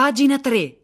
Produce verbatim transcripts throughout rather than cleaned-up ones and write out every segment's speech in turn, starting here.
Pagina tre.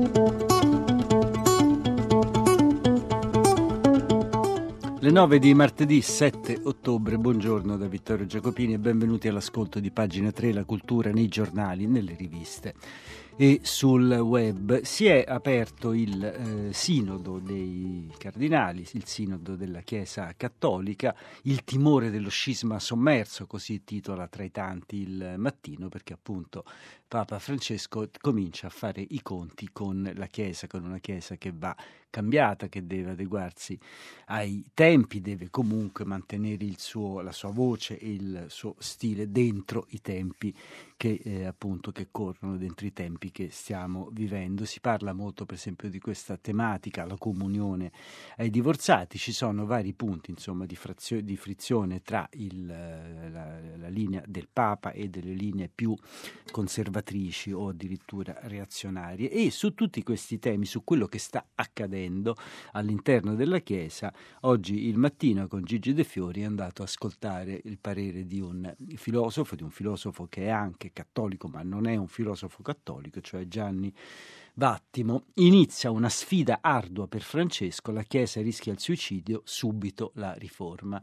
Le nove di martedì sette ottobre, buongiorno da Vittorio Giacopini e benvenuti all'ascolto di Pagina tre, la cultura nei giornali, nelle riviste e sul web. Si è aperto il eh, sinodo dei cardinali, il sinodo della Chiesa Cattolica, il timore dello scisma sommerso, così titola tra i tanti il Mattino, perché appunto Papa Francesco comincia a fare i conti con la Chiesa, con una Chiesa che va cambiata, che deve adeguarsi ai tempi, deve comunque mantenere il suo, la sua voce e il suo stile dentro i tempi che eh, appunto che corrono, dentro i tempi che stiamo vivendo. Si parla molto per esempio di questa tematica, la comunione ai divorziati. Ci sono vari punti insomma di, frazio- di frizione tra il, la, la linea del Papa e delle linee più conservatrici o addirittura reazionarie, e su tutti questi temi, su quello che sta accadendo all'interno della Chiesa, oggi il Mattino con Gigi De Fiori è andato a ascoltare il parere di un filosofo, di un filosofo che è anche cattolico ma non è un filosofo cattolico, cioè Gianni Vattimo. Inizia una sfida ardua per Francesco, la Chiesa rischia il suicidio, subito la riforma.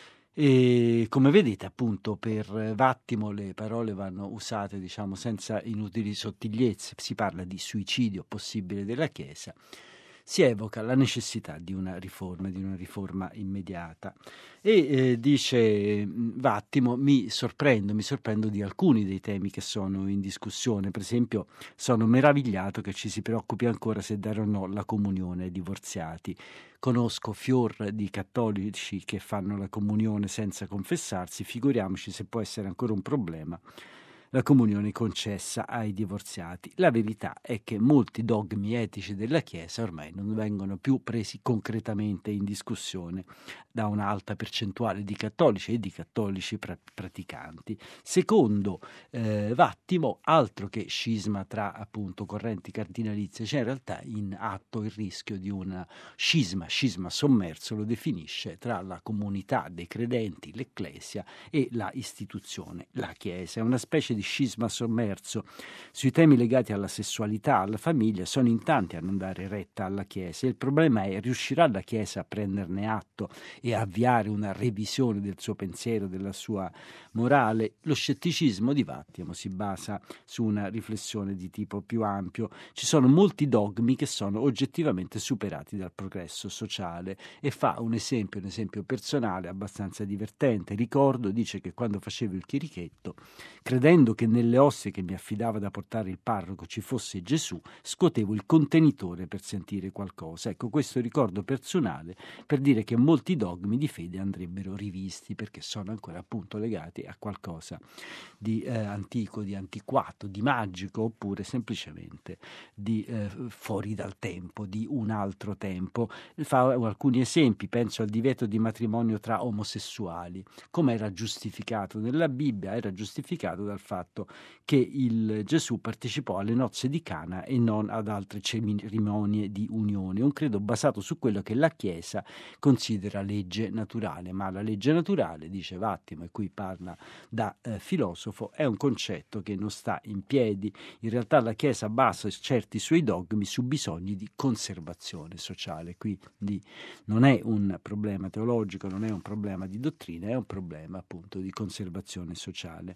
E come vedete appunto per Vattimo le parole vanno usate diciamo senza inutili sottigliezze, si parla di suicidio possibile della Chiesa, si evoca la necessità di una riforma, di una riforma immediata. E eh, dice Vattimo, mi sorprendo, mi sorprendo di alcuni dei temi che sono in discussione. Per esempio, sono meravigliato che ci si preoccupi ancora se dare o no la comunione ai divorziati. Conosco fior di cattolici che fanno la comunione senza confessarsi, figuriamoci se può essere ancora un problema la comunione concessa ai divorziati. La verità è che molti dogmi etici della Chiesa ormai non vengono più presi concretamente in discussione da un'alta percentuale di cattolici e di cattolici pra- praticanti. Secondo eh, Vattimo, altro che scisma tra appunto correnti cardinalizie, c'è in realtà in atto il rischio di una scisma, scisma sommerso lo definisce, tra la comunità dei credenti, l'Ecclesia, e la istituzione, la Chiesa. È una specie di scisma sommerso sui temi legati alla sessualità, alla famiglia. Sono in tanti a non dare retta alla Chiesa. Il problema è: riuscirà la Chiesa a prenderne atto e a avviare una revisione del suo pensiero, della sua morale? Lo scetticismo di Vattimo si basa su una riflessione di tipo più ampio. Ci sono molti dogmi che sono oggettivamente superati dal progresso sociale, e fa un esempio, un esempio personale abbastanza divertente. Ricordo, dice, che quando facevo il chierichetto, credendo che nelle osse che mi affidava da portare il parroco ci fosse Gesù, scuotevo il contenitore per sentire qualcosa. Ecco, questo ricordo personale per dire che molti dogmi di fede andrebbero rivisti, perché sono ancora appunto legati a qualcosa di eh, antico, di antiquato, di magico, oppure semplicemente di eh, fuori dal tempo, di un altro tempo. Fa alcuni esempi, penso al divieto di matrimonio tra omosessuali. Come era giustificato nella Bibbia? Era giustificato dal fatto che il Gesù partecipò alle nozze di Cana e non ad altre cerimonie di unione, un credo basato su quello che la Chiesa considera legge naturale. Ma la legge naturale, dice Vattimo, e qui parla da eh, filosofo, è un concetto che non sta in piedi. In realtà la Chiesa basa certi suoi dogmi su bisogni di conservazione sociale. Quindi non è un problema teologico, non è un problema di dottrina, è un problema appunto di conservazione sociale.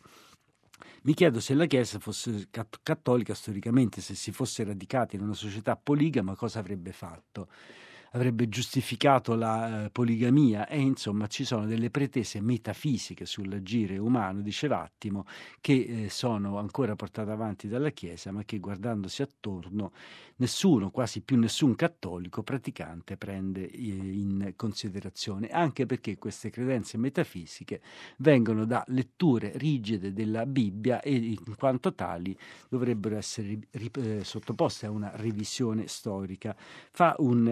Mi chiedo se la Chiesa fosse cattolica storicamente, se si fosse radicata in una società poligama, cosa avrebbe fatto? Avrebbe giustificato la eh, poligamia? E insomma ci sono delle pretese metafisiche sull'agire umano, dice Vattimo, che eh, sono ancora portate avanti dalla Chiesa, ma che guardandosi attorno nessuno, quasi più nessun cattolico praticante prende eh, in considerazione, anche perché queste credenze metafisiche vengono da letture rigide della Bibbia e in quanto tali dovrebbero essere ri- eh, sottoposte a una revisione storica. Fa un esempio.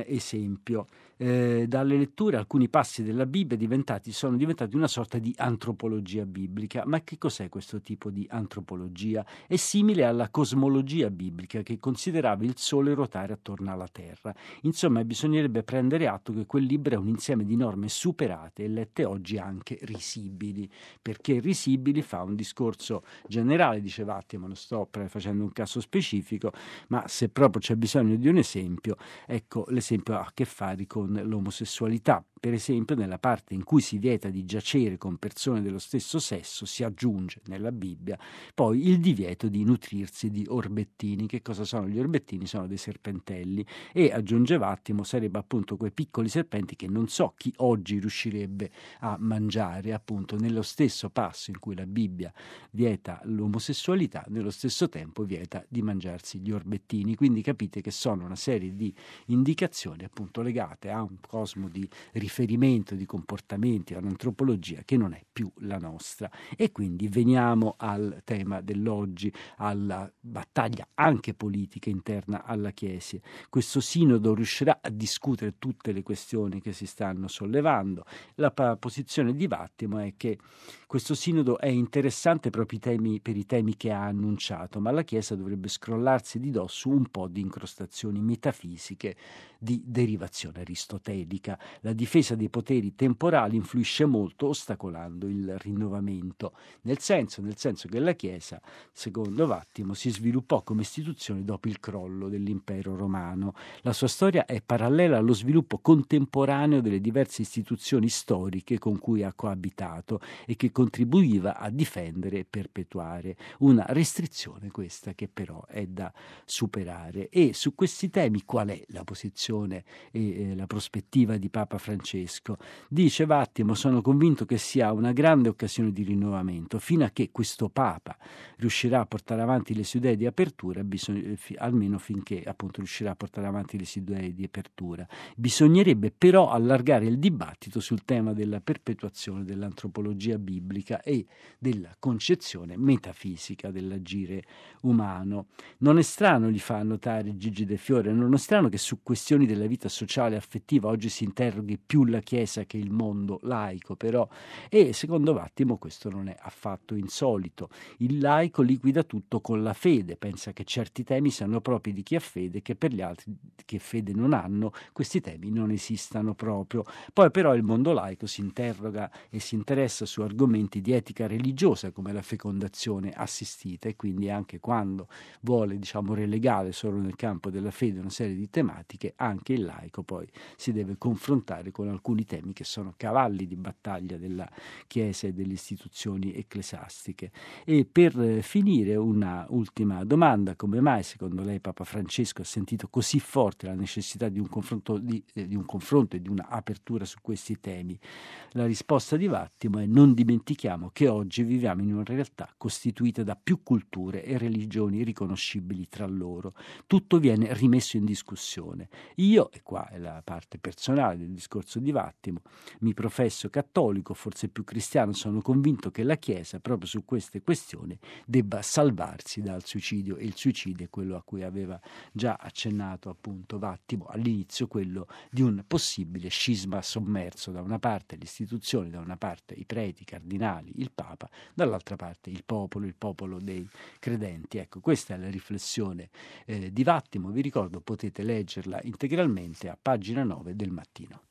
esempio, eh, dalle letture alcuni passi della Bibbia diventati, sono diventati una sorta di antropologia biblica. Ma che cos'è questo tipo di antropologia? È simile alla cosmologia biblica, che considerava il Sole ruotare attorno alla Terra. Insomma, bisognerebbe prendere atto che quel libro è un insieme di norme superate e lette oggi anche risibili. Perché risibili fa un discorso generale, diceva Attimo, non sto facendo un caso specifico, ma se proprio c'è bisogno di un esempio, ecco, l'esempio ha a che fare con l'omosessualità. Per esempio, nella parte in cui si vieta di giacere con persone dello stesso sesso, si aggiunge nella Bibbia poi il divieto di nutrirsi di orbettini. Che cosa sono gli orbettini? Sono dei serpentelli, e aggiungeva Attimo, sarebbe appunto quei piccoli serpenti che non so chi oggi riuscirebbe a mangiare. Appunto, nello stesso passo in cui la Bibbia vieta l'omosessualità, nello stesso tempo vieta di mangiarsi gli orbettini. Quindi capite che sono una serie di indicazioni appunto legate a un cosmo di riferimento, di comportamenti, a un'antropologia che non è più la nostra. E quindi veniamo al tema dell'oggi, alla battaglia anche politica interna alla Chiesa. Questo sinodo riuscirà a discutere tutte le questioni che si stanno sollevando. La posizione di Vattimo è che questo sinodo è interessante proprio i temi, per i temi che ha annunciato, ma la Chiesa dovrebbe scrollarsi di dosso un po' di incrostazioni metafisiche di derivazione aristotelica. La difesa dei poteri temporali influisce molto, ostacolando il rinnovamento, nel senso, nel senso che la Chiesa, secondo Vattimo, si sviluppò come istituzione dopo il crollo dell'impero romano. La sua storia è parallela allo sviluppo contemporaneo delle diverse istituzioni storiche con cui ha coabitato e che contribuiva a difendere e perpetuare. Una restrizione questa che però è da superare. E su questi temi qual è la posizione e eh, la prospettiva di Papa Francesco? Dice Vattimo: sono convinto che sia una grande occasione di rinnovamento. Fino a che questo Papa riuscirà a portare avanti le sue idee di apertura, bisogna, almeno finché appunto riuscirà a portare avanti le sue idee di apertura, bisognerebbe però allargare il dibattito sul tema della perpetuazione dell'antropologia biblica e della concezione metafisica dell'agire umano. Non è strano, gli fa notare Gigi De Fiore, non è strano che su questioni della vita sociale e affettiva oggi si interroghi più la Chiesa che il mondo laico, però, e secondo Vattimo questo non è affatto insolito. Il laico liquida tutto con la fede, pensa che certi temi siano propri di chi ha fede, che per gli altri che fede non hanno questi temi non esistano proprio. Poi però il mondo laico si interroga e si interessa su argomenti di etica religiosa come la fecondazione assistita, e quindi anche quando vuole, diciamo, relegare solo nel campo della fede una serie di tematiche, anche il laico poi si deve confrontare con alcuni temi che sono cavalli di battaglia della Chiesa e delle istituzioni ecclesiastiche. E per finire una ultima domanda: come mai secondo lei Papa Francesco ha sentito così forte la necessità di un confronto, di, eh, di un confronto e di una apertura su questi temi? La risposta di Vattimo è: non dimentichiamo che oggi viviamo in una realtà costituita da più culture e religioni riconoscibili tra loro. Tutto viene rimesso in discussione. Io, e qua è la parte personale del discorso di Vattimo, mi professo cattolico, forse più cristiano, sono convinto che la Chiesa proprio su queste questioni debba salvarsi dal suicidio, e il suicidio è quello a cui aveva già accennato appunto Vattimo all'inizio, quello di un possibile scisma sommerso: da una parte le istituzioni, da una parte i preti, i cardinali, il Papa, dall'altra parte il popolo, il popolo dei credenti. Ecco, questa è la riflessione eh, di Vattimo. Vi ricordo, potete leggerla integralmente a pagina nove del Mattino.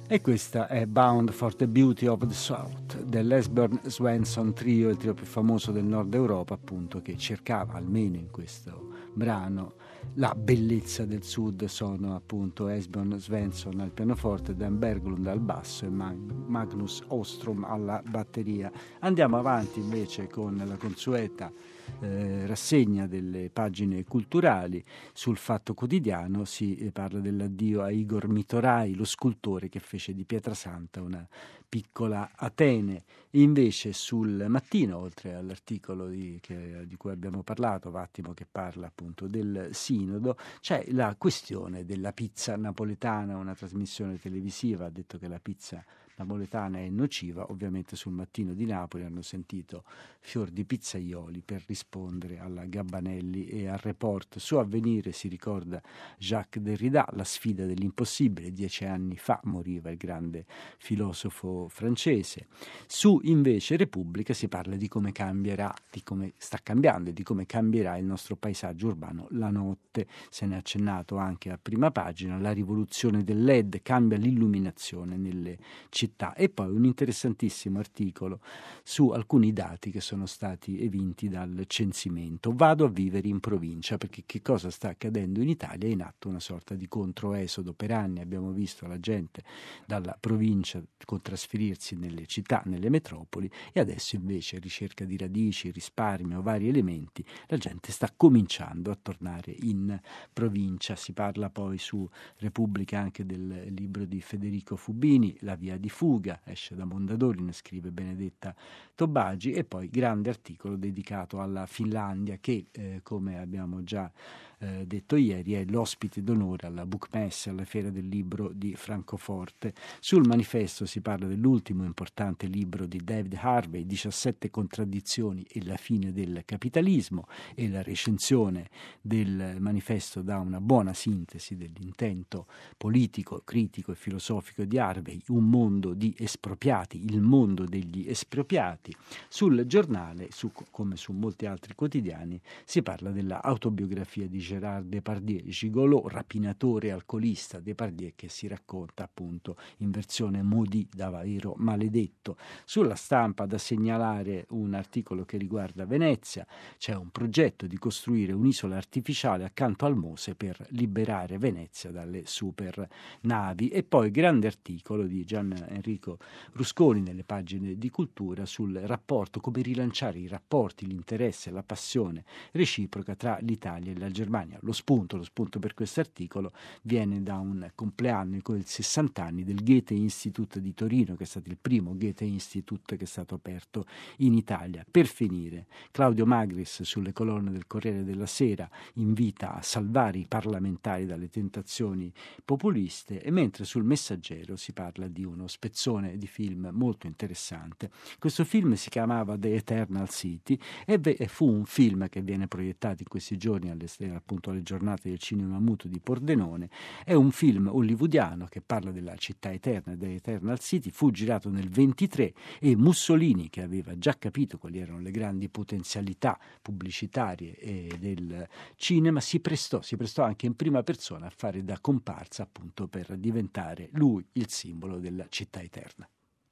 E questa è Bound for the Beauty of the South dell'Esbjörn Svensson Trio, il trio più famoso del nord Europa, appunto, che cercava, almeno in questo brano, la bellezza del sud. Sono appunto Esbjörn Svensson al pianoforte, Dan Berglund al basso e Magnus Åström alla batteria. Andiamo avanti invece con la consueta Eh, rassegna delle pagine culturali. Sul Fatto Quotidiano si eh, parla dell'addio a Igor Mitorai, lo scultore che fece di Pietrasanta una piccola Atene. E invece sul Mattino, oltre all'articolo di, che, di cui abbiamo parlato, Vattimo, che parla appunto del sinodo, c'è la questione della pizza napoletana, una trasmissione televisiva ha detto che la pizza napoletana è nociva. Ovviamente sul Mattino di Napoli hanno sentito fior di pizzaioli per rispondere alla Gabbanelli e al Report. Su Avvenire si ricorda Jacques Derrida, la sfida dell'impossibile. Dieci anni fa moriva il grande filosofo francese. Su invece Repubblica si parla di come cambierà, di come sta cambiando e di come cambierà il nostro paesaggio urbano la notte. Se ne è accennato anche a prima pagina. La rivoluzione del L E D cambia l'illuminazione nelle città. E poi un interessantissimo articolo su alcuni dati che sono stati evinti dal censimento. Vado a vivere in provincia, perché che cosa sta accadendo in Italia? È in atto una sorta di controesodo. Per anni abbiamo visto la gente dalla provincia trasferirsi nelle città, nelle metropoli, e adesso invece, ricerca di radici, risparmio, vari elementi, la gente sta cominciando a tornare in provincia. Si parla poi su Repubblica anche del libro di Federico Fubini, La via di fuga, esce da Mondadori, ne scrive Benedetta Tobagi. E poi grande articolo dedicato alla Finlandia che, eh, come abbiamo già eh, detto ieri, è l'ospite d'onore alla Bookmesse, alla Fiera del Libro di Francoforte. Sul Manifesto si parla dell'ultimo importante libro di David Harvey, diciassette contraddizioni e la fine del capitalismo, e la recensione del Manifesto dà una buona sintesi dell'intento politico, critico e filosofico di Harvey, un mondo di espropriati, il mondo degli espropriati. Sul Giornale, su, come su molti altri quotidiani, si parla dell'autobiografia di Gérard Depardieu, gigolò, rapinatore, alcolista. Depardieu che si racconta appunto in versione maudit, davvero maledetto. Sulla Stampa da segnalare un articolo che riguarda Venezia. C'è un progetto di costruire un'isola artificiale accanto al Mose per liberare Venezia dalle super navi. E poi grande articolo di Gian Enrico Rusconi nelle pagine di cultura sul rapporto, come rilanciare i rapporti, l'interesse, la passione reciproca tra l'Italia e la Germania. Lo spunto, lo spunto per questo articolo viene da un compleanno, con sessanta anni, del Goethe Institut di Torino, che è stato il primo Goethe Institut che è stato aperto in Italia. Per finire, Claudio Magris sulle colonne del Corriere della Sera invita a salvare i parlamentari dalle tentazioni populiste, e mentre sul Messaggero si parla di uno spezzone di film molto interessante. Questo film si chiamava The Eternal City e fu un film che viene proiettato in questi giorni alle, appunto alle giornate del cinema muto di Pordenone. È un film hollywoodiano che parla della città eterna, The Eternal City. Fu girato nel ventitré e Mussolini, che aveva già capito quali erano le grandi potenzialità pubblicitarie e del cinema, si prestò, si prestò anche in prima persona a fare da comparsa, appunto per diventare lui il simbolo della città eterna.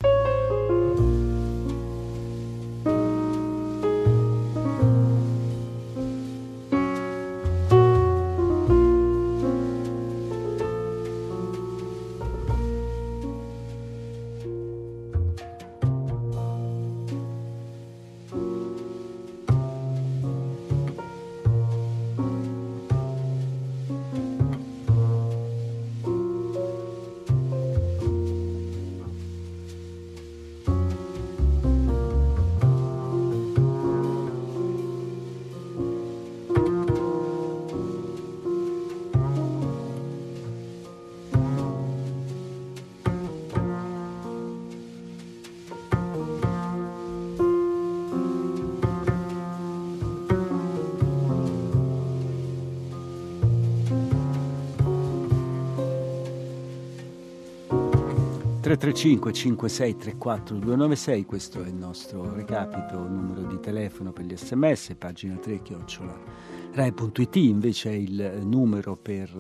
tre tre cinque cinque sei tre quattro due nove sei, questo è il nostro recapito, numero di telefono per gli sms, pagina tre chiocciola rai punto it invece è il numero per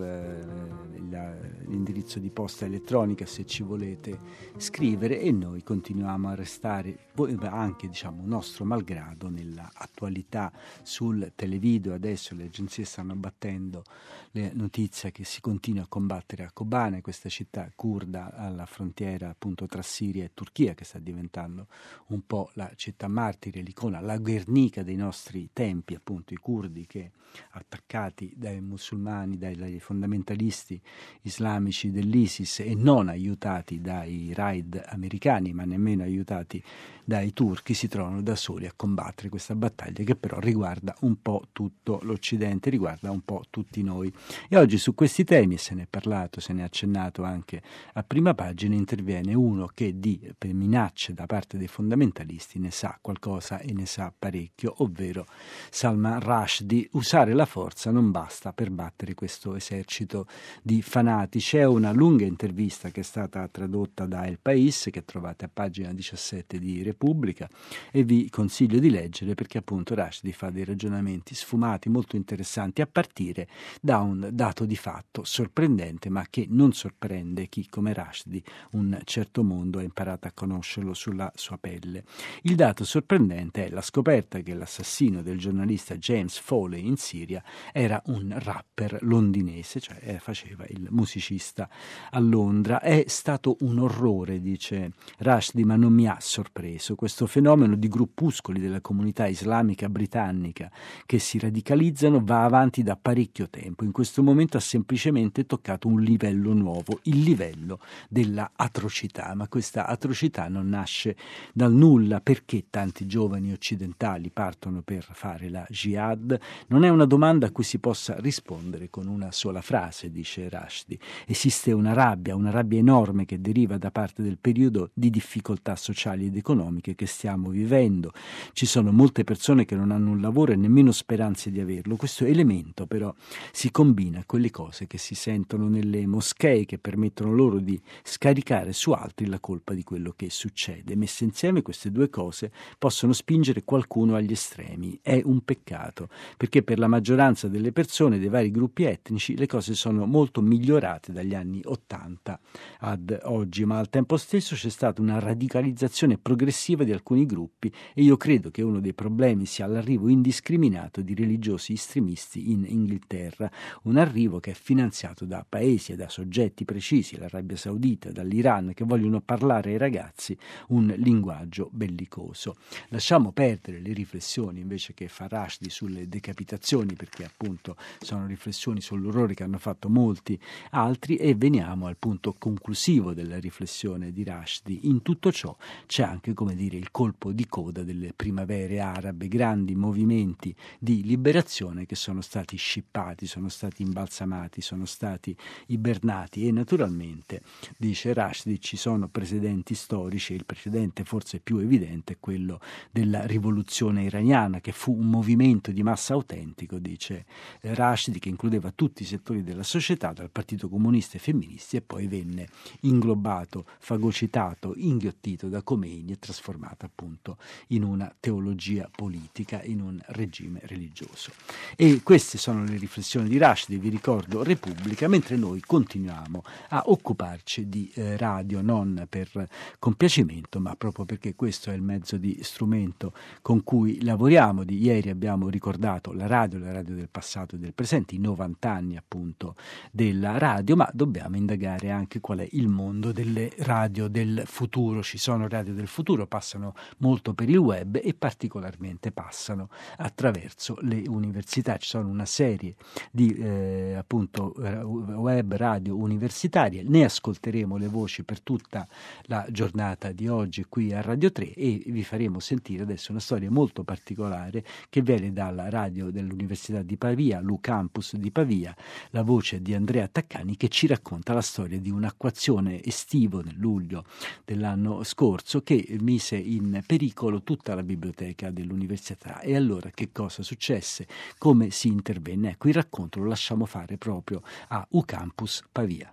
eh, la, l'indirizzo di posta elettronica se ci volete scrivere, e noi continuiamo a restare anche, diciamo, nostro malgrado nella attualità sul televideo. Adesso le agenzie stanno battendo le notizie che si continua a combattere a Kobane, questa città curda alla frontiera appunto tra Siria e Turchia, che sta diventando un po' la città martire, l'icona, la Guernica dei nostri tempi, appunto i curdi che, attaccati dai musulmani, dai, dai fondamentalisti islamici dell'ISIS e non aiutati dai raid americani, ma nemmeno aiutati dai turchi, si trovano da soli a combattere questa battaglia che però riguarda un po' tutto l'Occidente, riguarda un po' tutti noi. E oggi su questi temi, se ne è parlato, se ne è accennato anche a prima pagina, interviene uno che di minacce da parte dei fondamentalisti ne sa qualcosa e ne sa parecchio, ovvero Salman Rushdie. Usare la forza non basta per battere questo esercito di fanatici. C'è una lunga intervista che è stata tradotta da El País, che trovate a pagina diciassette di Repubblica, e vi consiglio di leggere perché appunto Rushdie fa dei ragionamenti sfumati molto interessanti, a partire da un dato di fatto sorprendente, ma che non sorprende chi come Rushdie un certo mondo ha imparato a conoscerlo sulla sua pelle. Il dato sorprendente è la scoperta che l'assassino del giornalista James Foley in Siria era un rapper londinese, cioè eh, faceva il musicista a Londra. È stato un orrore, dice Rushdie, ma non mi ha sorpreso. Questo fenomeno di gruppuscoli della comunità islamica britannica che si radicalizzano va avanti da parecchio tempo. In questo momento ha semplicemente toccato un livello nuovo, il livello della atrocità, ma questa atrocità non nasce dal nulla. Perché tanti giovani occidentali partono per fare la jihad? Non è una domanda a cui si possa rispondere con una sola frase, dice Rushdie. Esiste una rabbia, una rabbia enorme che deriva da parte del periodo di difficoltà sociali ed economiche che stiamo vivendo. Ci sono molte persone che non hanno un lavoro e nemmeno speranze di averlo. Questo elemento però si combina con le cose che si sentono nelle moschee, che permettono loro di scaricare su altri la colpa di quello che succede. Messe insieme queste due cose possono spingere qualcuno agli estremi. È un peccato, perché per la maggioranza delle persone dei vari gruppi etnici le cose sono molto migliorate dagli anni ottanta ad oggi, ma al tempo stesso c'è stata una radicalizzazione progressiva di alcuni gruppi, e io credo che uno dei problemi sia l'arrivo indiscriminato di religiosi estremisti in Inghilterra, un arrivo che è finanziato da paesi e da soggetti precisi, l'Arabia Saudita, dall'Iran, che vogliono parlare ai ragazzi un linguaggio bellicoso. Lasciamo perdere le riflessioni invece che fa Rushdie sulle decapitazioni, perché appunto sono riflessioni sull'orrore che hanno fatto molti altri, e veniamo al punto conclusivo della riflessione di Rushdie. In tutto ciò c'è anche, come dire, il colpo di coda delle primavere arabe, grandi movimenti di liberazione che sono stati scippati, sono stati imbalsamati, sono stati ibernati, e naturalmente, dice Rushdie, ci sono precedenti storici, e il precedente forse più evidente è quello della rivoluzione iraniana, che fu un movimento di massa autentico, dice Rushdie, che includeva tutti i settori della società, dal Partito Comunista ai femministi, e poi venne inglobato, fagocitato, inghiottito da Khomeini e trasformato appunto in una teologia politica, in un regime religioso. E queste sono le riflessioni di Rushdie, vi ricordo Repubblica, mentre noi continuiamo a occuparci di eh, radio, non per compiacimento, ma proprio perché questo è il mezzo di strumento con cui lavoriamo. Di ieri abbiamo ricordato la radio, la radio del passato e del presente, i novanta anni appunto della radio, ma dobbiamo indagare anche qual è il mondo delle radio del futuro. Ci sono radio del futuro, passano molto per il web e particolarmente passano attraverso le università. Ci sono una serie di eh, appunto web radio universitarie, ne ascolteremo le voci per tutta la giornata di oggi qui a Radio tre, e vi faremo sentire adesso una storia molto particolare che viene dalla radio dell'Università di Pavia, l'U-Campus di Pavia, la voce di Andrea Taccani, che ci racconta la storia di un acquazzone estivo nel luglio dell'anno scorso che mise in pericolo tutta la biblioteca dell'università. E allora che cosa successe? Come si intervenne? Ecco, il racconto lo lasciamo fare proprio a U-Campus Pavia.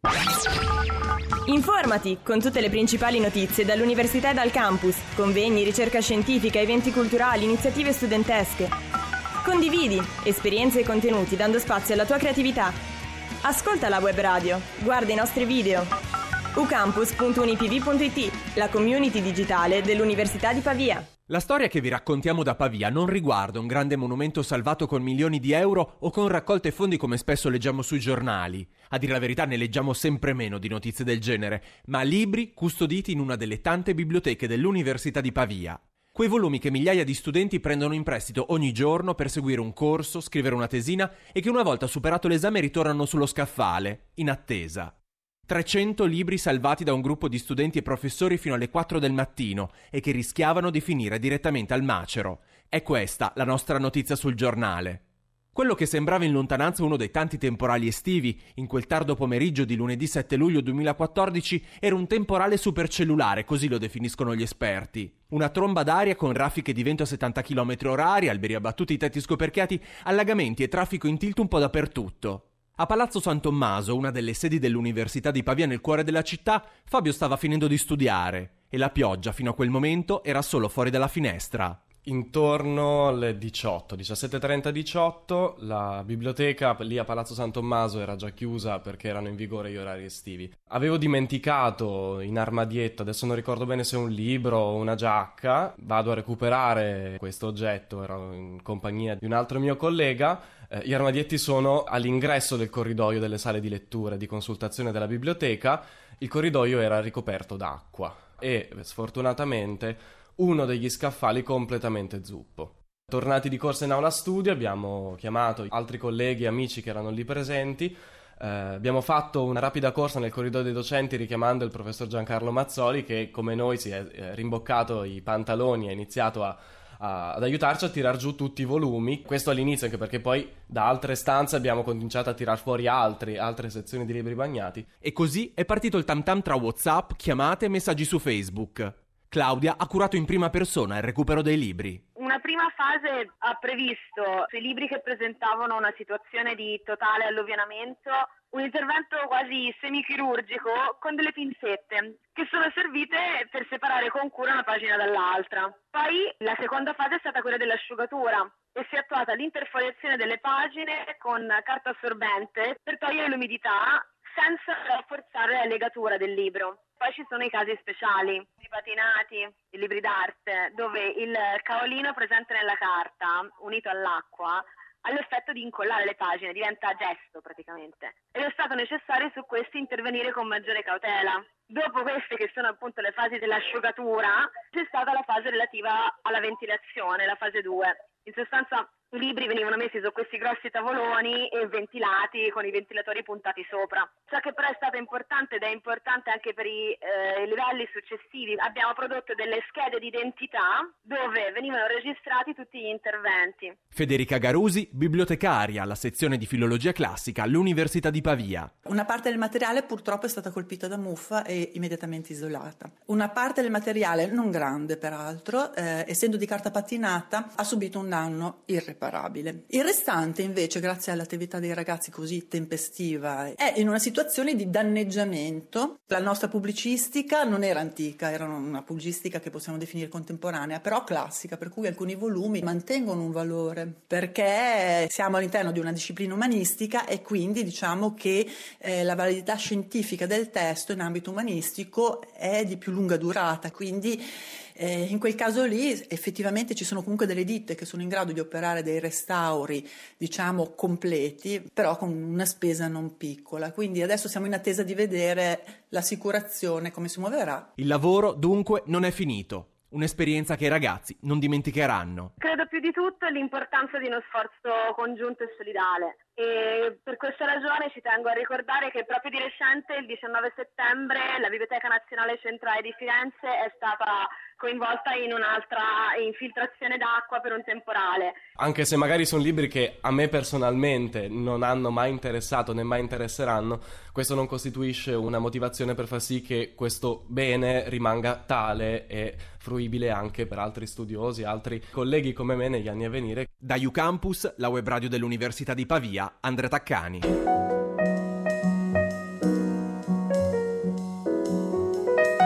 Informati con tutte le principali notizie dall'università e dal campus, convegni, ricerca scientifica, eventi culturali, iniziative studentesche. Condividi esperienze e contenuti dando spazio alla tua creatività. Ascolta la web radio, guarda i nostri video. u campus punto unipv punto it, la community digitale dell'Università di Pavia. La storia che vi raccontiamo da Pavia non riguarda un grande monumento salvato con milioni di euro o con raccolte fondi come spesso leggiamo sui giornali. A dire la verità ne leggiamo sempre meno di notizie del genere, ma libri custoditi in una delle tante biblioteche dell'Università di Pavia. Quei volumi che migliaia di studenti prendono in prestito ogni giorno per seguire un corso, scrivere una tesina e che una volta superato l'esame ritornano sullo scaffale, in attesa. trecento libri salvati da un gruppo di studenti e professori fino alle quattro del mattino e che rischiavano di finire direttamente al macero. È questa la nostra notizia sul giornale. Quello che sembrava in lontananza uno dei tanti temporali estivi, in quel tardo pomeriggio di lunedì sette luglio duemilaquattordici, era un temporale supercellulare, così lo definiscono gli esperti. Una tromba d'aria con raffiche di vento a settanta chilometri orari, alberi abbattuti, tetti scoperchiati, allagamenti e traffico in tilt un po' dappertutto. A Palazzo San Tommaso, una delle sedi dell'Università di Pavia nel cuore della città, Fabio stava finendo di studiare e la pioggia fino a quel momento era solo fuori dalla finestra. Intorno alle diciotto, diciassette e trenta diciotto, la biblioteca lì a Palazzo San Tommaso era già chiusa perché erano in vigore gli orari estivi. Avevo dimenticato in armadietto, adesso non ricordo bene se un libro o una giacca, vado a recuperare questo oggetto, ero in compagnia di un altro mio collega. Eh, gli armadietti sono all'ingresso del corridoio delle sale di lettura e di consultazione della biblioteca. Il corridoio era ricoperto d'acqua e sfortunatamente uno degli scaffali completamente zuppo. Tornati di corsa in aula studio abbiamo chiamato altri colleghi e amici che erano lì presenti, eh, abbiamo fatto una rapida corsa nel corridoio dei docenti richiamando il professor Giancarlo Mazzoli che come noi si è eh, rimboccato i pantaloni e ha iniziato a A, ad aiutarci a tirar giù tutti i volumi. Questo all'inizio, anche perché poi da altre stanze abbiamo cominciato a tirar fuori altri, altre sezioni di libri bagnati. E così è partito il tam tam tra WhatsApp, chiamate e messaggi su Facebook. Claudia ha curato in prima persona il recupero dei libri. Una prima fase ha previsto sui libri che presentavano una situazione di totale alluvionamento un intervento quasi semichirurgico con delle pinzette che sono servite per separare con cura una pagina dall'altra. Poi la seconda fase è stata quella dell'asciugatura e si è attuata l'interfoliazione delle pagine con carta assorbente per togliere l'umidità senza rafforzare la legatura del libro. Poi ci sono i casi speciali, i patinati, i libri d'arte, dove il caolino presente nella carta, unito all'acqua, ha l'effetto di incollare le pagine, diventa gesto praticamente. Ed è stato necessario su questi intervenire con maggiore cautela. Dopo queste, che sono appunto le fasi dell'asciugatura, c'è stata la fase relativa alla ventilazione, la fase due. In sostanza i libri venivano messi su questi grossi tavoloni e ventilati con i ventilatori puntati sopra. Ciò che però è stato importante ed è importante anche per i eh, livelli successivi, abbiamo prodotto delle schede di identità dove venivano registrati tutti gli interventi. Federica Garusi, bibliotecaria alla sezione di filologia classica all'Università di Pavia. Una parte del materiale purtroppo è stata colpita da muffa e immediatamente isolata. Una parte del materiale, non grande peraltro, eh, essendo di carta patinata, ha subito un danno irreparabile. Il restante invece, grazie all'attività dei ragazzi così tempestiva, è in una situazione di danneggiamento. La nostra pubblicistica non era antica, era una pubblicistica che possiamo definire contemporanea, però classica, per cui alcuni volumi mantengono un valore, perché siamo all'interno di una disciplina umanistica e quindi diciamo che eh, la validità scientifica del testo in ambito umanistico è di più lunga durata, quindi Eh, in quel caso lì effettivamente ci sono comunque delle ditte che sono in grado di operare dei restauri, diciamo, completi, però con una spesa non piccola. Quindi adesso siamo in attesa di vedere l'assicurazione come si muoverà. Il lavoro dunque non è finito. Un'esperienza che i ragazzi non dimenticheranno. Credo più di tutto l'importanza di uno sforzo congiunto e solidale. E per questa ragione ci tengo a ricordare che proprio di recente, il diciannove settembre, la Biblioteca Nazionale Centrale di Firenze è stata coinvolta in un'altra infiltrazione d'acqua per un temporale. Anche se magari sono libri che a me personalmente non hanno mai interessato né mai interesseranno, questo non costituisce una motivazione per far sì che questo bene rimanga tale e fruibile anche per altri studiosi, altri colleghi come me negli anni a venire. Da U Campus, la web radio dell'Università di Pavia, Andrea Taccani. E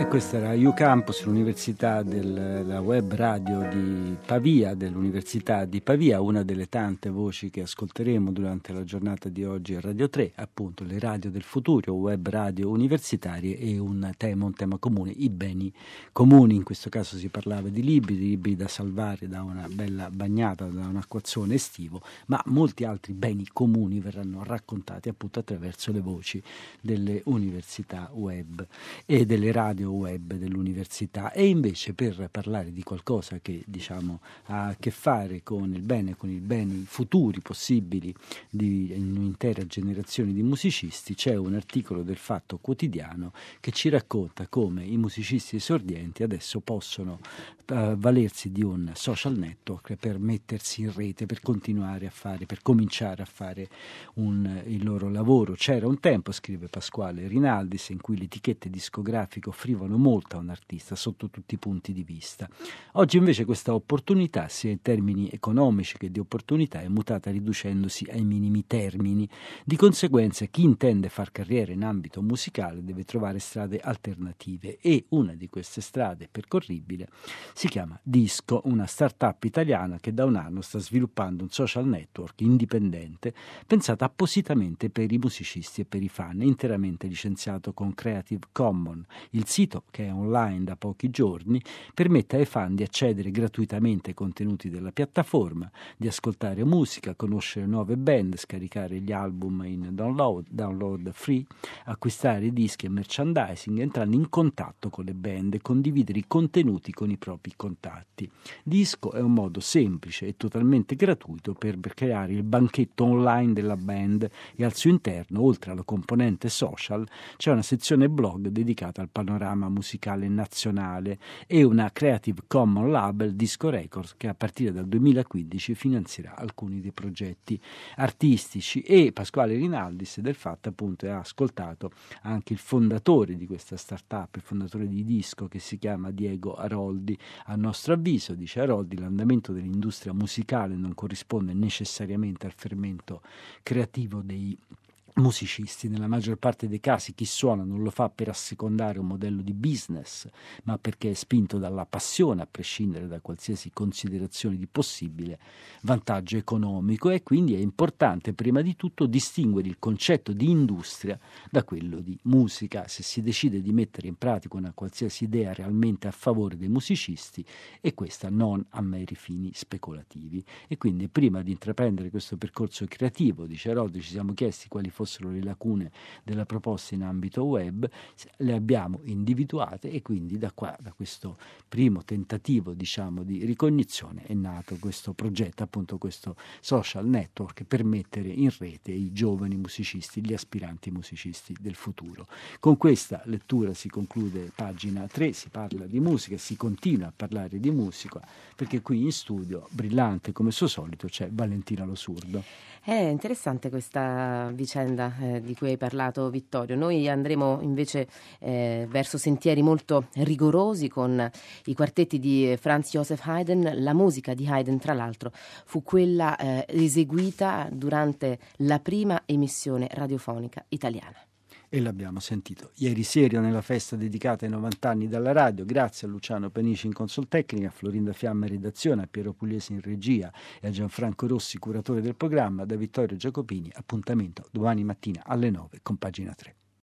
Questa era U Campus, l'università della web radio di Pavia, dell'Università di Pavia, una delle tante voci che ascolteremo durante la giornata di oggi a Radio tre, appunto le radio del futuro, web radio universitarie, e un tema, un tema comune, i beni comuni. In questo caso si parlava di libri, di libri da salvare da una bella bagnata, da un acquazzone estivo, ma molti altri beni comuni verranno raccontati appunto attraverso le voci delle università web e delle radio web dell'università. E invece, per parlare di qualcosa che diciamo ha a che fare con il bene, con i beni futuri possibili di un'intera generazione di musicisti, c'è un articolo del Fatto Quotidiano che ci racconta come i musicisti esordienti adesso possono uh, valersi di un social network per mettersi in rete, per continuare a fare, per cominciare a fare un, il loro lavoro. C'era un tempo, scrive Pasquale Rinaldis, in cui le etichette discografiche offrivano molto a un artista sotto tutti i punti di vista. Oggi invece questa opportunità, sia in termini economici che di opportunità, è mutata riducendosi ai minimi termini. Di conseguenza chi intende far carriera in ambito musicale deve trovare strade alternative, e una di queste strade percorribile si chiama Disco, una start-up italiana che da un anno sta sviluppando un social network indipendente pensato appositamente per i musicisti e per i fan, interamente licenziato con Creative Commons. Il sito, che è online da pochi giorni, permette ai fan di accedere gratuitamente ai contenuti della piattaforma, di ascoltare musica, conoscere nuove band, scaricare gli album in download, download free, acquistare dischi e merchandising, entrando in contatto con le band e condividere i contenuti con i propri contatti. Disco è un modo semplice e totalmente gratuito per, per creare il banchetto online della band, e al suo interno, oltre alla componente social, c'è una sezione blog dedicata al panorama musicale nazionale e una Creative Commons label Disco Records che a partire dal duemilaquindici finanzierà alcuni dei progetti artistici. E Pasquale Rinaldis del Fatto appunto ha ascoltato anche il fondatore di questa startup, il fondatore di Disco, che si chiama Diego Aroldi. A nostro avviso, dice Aroldi, l'andamento dell'industria musicale non corrisponde necessariamente al fermento creativo dei musicisti. Nella maggior parte dei casi chi suona non lo fa per assecondare un modello di business, ma perché è spinto dalla passione, a prescindere da qualsiasi considerazione di possibile vantaggio economico. E quindi è importante prima di tutto distinguere il concetto di industria da quello di musica. Se si decide di mettere in pratica una qualsiasi idea realmente a favore dei musicisti, e questa non a meri fini speculativi. E quindi prima di intraprendere questo percorso creativo, dice Aroldi, ci siamo chiesti quali fossero le lacune della proposta in ambito web, le abbiamo individuate, e quindi da qua, da questo primo tentativo diciamo di ricognizione, è nato questo progetto, appunto questo social network, per mettere in rete i giovani musicisti, gli aspiranti musicisti del futuro. Con questa lettura si conclude pagina tre, si parla di musica, si continua a parlare di musica, perché qui in studio, brillante come suo solito, c'è Valentina Lo Surdo. È interessante questa vicenda eh, di cui hai parlato, Vittorio. Noi andremo invece eh, verso sentieri molto rigorosi con i quartetti di Franz Joseph Haydn. La musica di Haydn, tra l'altro, fu quella eh, eseguita durante la prima emissione radiofonica italiana. E l'abbiamo sentito ieri sera nella festa dedicata ai novanta anni dalla radio. Grazie a Luciano Penici in consoltecnica, a Florinda Fiamma in redazione, a Piero Pugliesi in regia e a Gianfranco Rossi, curatore del programma. Da Vittorio Giacopini, appuntamento domani mattina alle nove con Pagina tre.